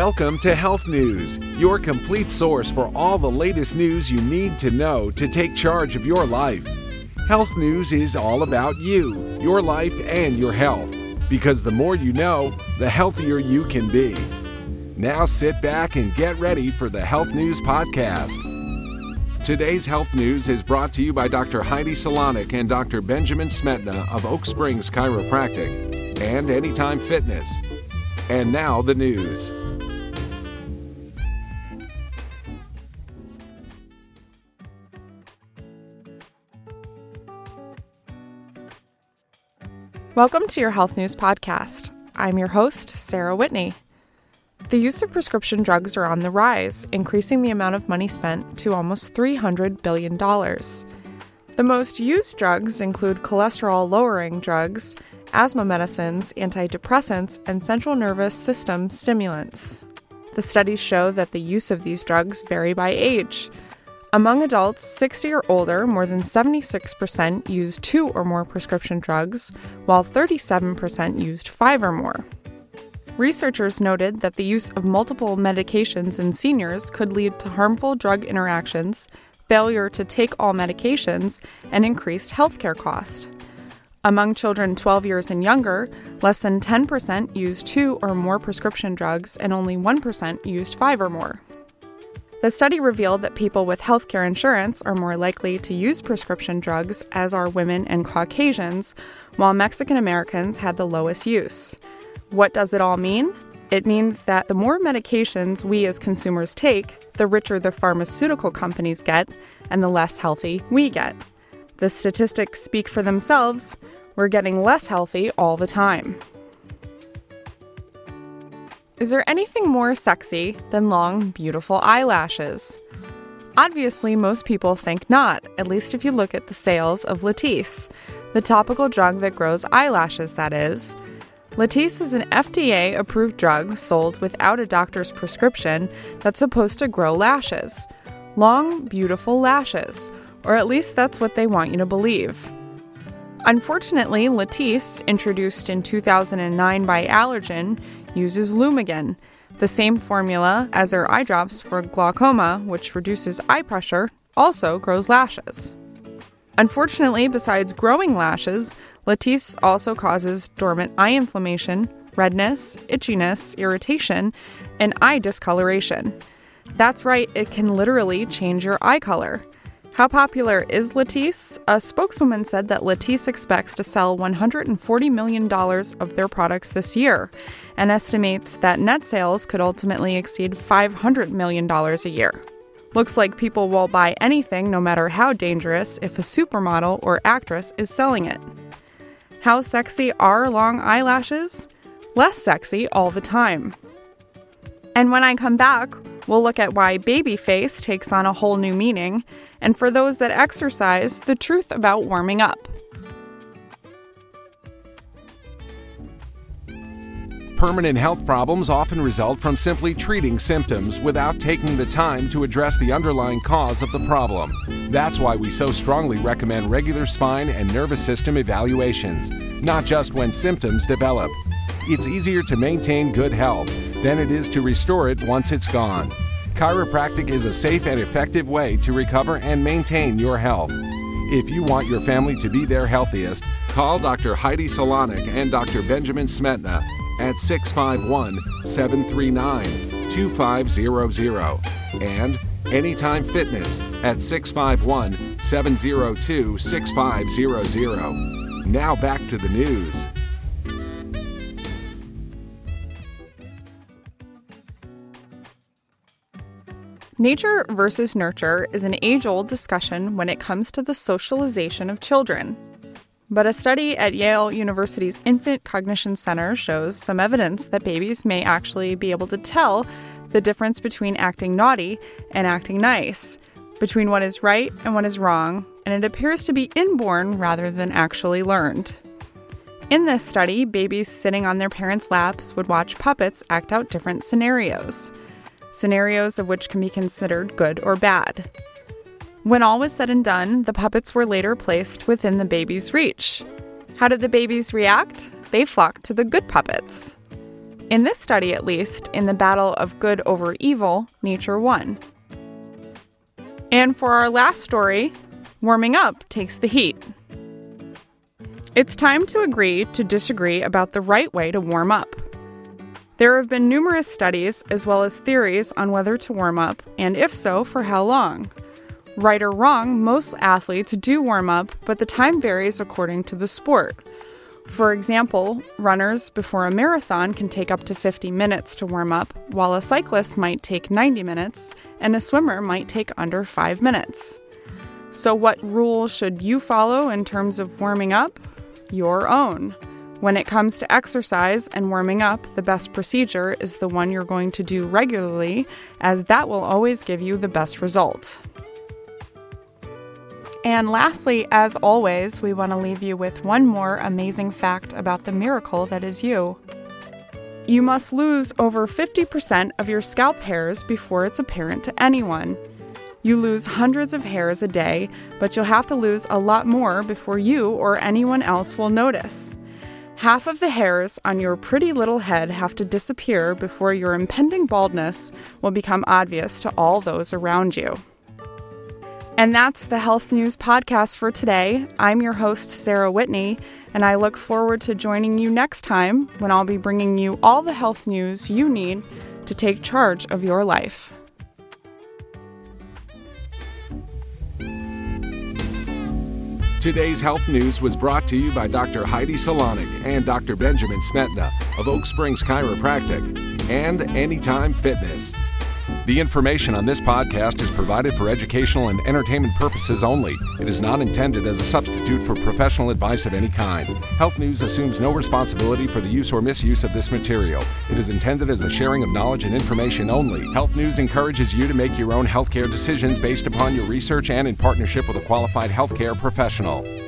Welcome to Health News, your complete source for all the latest news you need to know to take charge of your life. Health News is all about you, your life, and your health. Because the more you know, the healthier you can be. Now sit back and get ready for the Health News Podcast. Today's Health News is brought to you by Dr. Heidi Salonik and Dr. Benjamin Smetna of Oak Springs Chiropractic and Anytime Fitness. And now the news. Welcome to your Health News Podcast. I'm your host, Sarah Whitney. The use of prescription drugs are on the rise, increasing the amount of money spent to almost $300 billion. The most used drugs include cholesterol-lowering drugs, asthma medicines, antidepressants, and central nervous system stimulants. The studies show that the use of these drugs vary by age. Among adults 60 or older, more than 76% used 2 or more prescription drugs, while 37% used 5 or more. Researchers noted that the use of multiple medications in seniors could lead to harmful drug interactions, failure to take all medications, and increased healthcare costs. Among children 12 years and younger, less than 10% used 2 or more prescription drugs and only 1% used 5 or more. The study revealed that people with healthcare insurance are more likely to use prescription drugs, as are women and Caucasians, while Mexican Americans had the lowest use. What does it all mean? It means that the more medications we as consumers take, the richer the pharmaceutical companies get, and the less healthy we get. The statistics speak for themselves. We're getting less healthy all the time. Is there anything more sexy than long, beautiful eyelashes? Obviously, most people think not, at least if you look at the sales of Latisse, the topical drug that grows eyelashes, that is. Latisse is an FDA-approved drug sold without a doctor's prescription that's supposed to grow lashes. Long, beautiful lashes, or at least that's what they want you to believe. Unfortunately, Latisse, introduced in 2009 by Allergan, uses Lumigan, the same formula as their eye drops for glaucoma, which reduces eye pressure, also grows lashes. Unfortunately, besides growing lashes, Latisse also causes dormant eye inflammation, redness, itchiness, irritation, and eye discoloration. That's right, it can literally change your eye color. How popular is Latisse? A spokeswoman said that Latisse expects to sell $140 million of their products this year and estimates that net sales could ultimately exceed $500 million a year. Looks like people will buy anything, no matter how dangerous, if a supermodel or actress is selling it. How sexy are long eyelashes? Less sexy all the time. And when I come back, we'll look at why baby face takes on a whole new meaning, and for those that exercise, the truth about warming up. Permanent health problems often result from simply treating symptoms without taking the time to address the underlying cause of the problem. That's why we so strongly recommend regular spine and nervous system evaluations, not just when symptoms develop. It's easier to maintain good health than it is to restore it once it's gone. Chiropractic is a safe and effective way to recover and maintain your health. If you want your family to be their healthiest, call Dr. Heidi Salonik and Dr. Benjamin Smetna at 651-739-2500 and Anytime Fitness at 651-702-6500. Now back to the news. Nature versus nurture is an age-old discussion when it comes to the socialization of children. But a study at Yale University's Infant Cognition Center shows some evidence that babies may actually be able to tell the difference between acting naughty and acting nice, between what is right and what is wrong, and it appears to be inborn rather than actually learned. In this study, babies sitting on their parents' laps would watch puppets act out different scenarios of which can be considered good or bad. When all was said and done, the puppets were later placed within the baby's reach. How did the babies react? They flocked to the good puppets. In this study, at least, in the battle of good over evil, nature won. And for our last story, warming up takes the heat. It's time to agree to disagree about the right way to warm up. There have been numerous studies as well as theories on whether to warm up, and if so, for how long. Right or wrong, most athletes do warm up, but the time varies according to the sport. For example, runners before a marathon can take up to 50 minutes to warm up, while a cyclist might take 90 minutes, and a swimmer might take under 5 minutes. So what rule should you follow in terms of warming up? Your own. When it comes to exercise and warming up, the best procedure is the one you're going to do regularly, as that will always give you the best result. And lastly, as always, we want to leave you with one more amazing fact about the miracle that is you. You must lose over 50% of your scalp hairs before it's apparent to anyone. You lose hundreds of hairs a day, but you'll have to lose a lot more before you or anyone else will notice. Half of the hairs on your pretty little head have to disappear before your impending baldness will become obvious to all those around you. And that's the Health News Podcast for today. I'm your host, Sarah Whitney, and I look forward to joining you next time when I'll be bringing you all the health news you need to take charge of your life. Today's health news was brought to you by Dr. Heidi Salonik and Dr. Benjamin Smetna of Oak Springs Chiropractic and Anytime Fitness. The information on this podcast is provided for educational and entertainment purposes only. It is not intended as a substitute for professional advice of any kind. Health News assumes no responsibility for the use or misuse of this material. It is intended as a sharing of knowledge and information only. Health News encourages you to make your own healthcare decisions based upon your research and in partnership with a qualified healthcare professional.